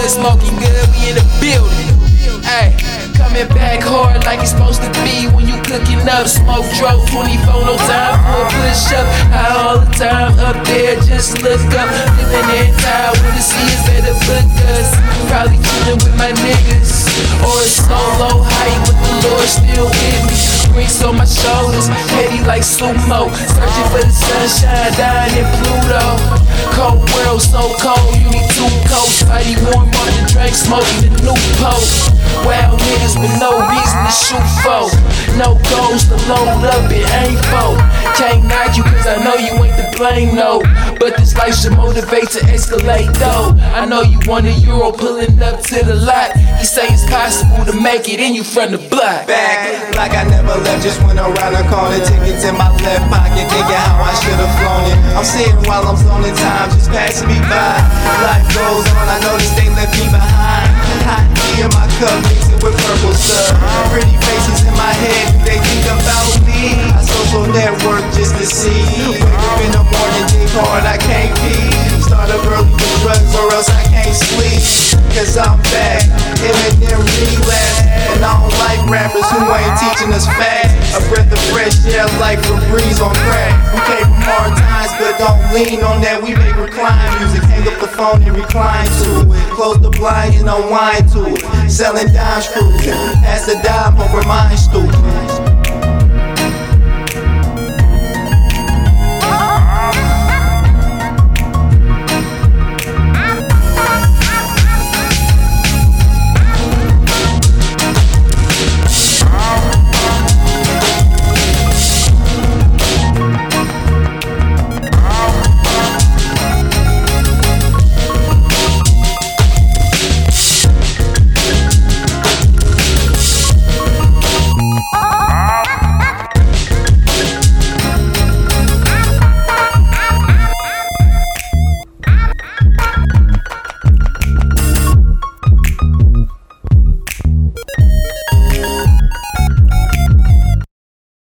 good, smoking good, we in the building. Ay, coming back hard like it's supposed to be when you cooking up. Smoke drove 24, no time for a push up. High all the time up there, just look up. Feeling that tired when the sea is at the book us. Probably chillin' with my niggas, or a solo hike, but the Lord still with me. Rings on my shoulders, heady like sumo. Searching for the sunshine, dying in Pluto. Cold world, so cold, you need two coats. Body warm on the drink, smoking the new pole. Wild niggas with no reason to shoot for. No goals to load up, it ain't for. Can't knock you cause I know you ain't to blame, no. But this life should motivate to escalate, though. I know you want €1 pulling up to the lot. You say it's possible to make it in you from the block. Back like I never left, just went around the corner. Tickets in my left pocket, thinking how I should've flown it. I'm sitting while I'm slowing time, just passing me by. Life goes on, I notice they left me behind. Hot tea in my cup, mixing with purple stuff. Pretty faces in my head, they think about me. I social network just to see. Wake up in the morning, dig hard, I can't pee. Start up early with drugs or else I can't sleep. Cause I'm back, Eminem relapse. And I don't like rappers who ain't teaching us facts. A breath of fresh air like Febreze on crack. We came from hard times but don't lean on that. We make recline music, hang up the phone and recline to it. Close the blind and unwind to it. Selling dime screws, pass the dime over mine stupid.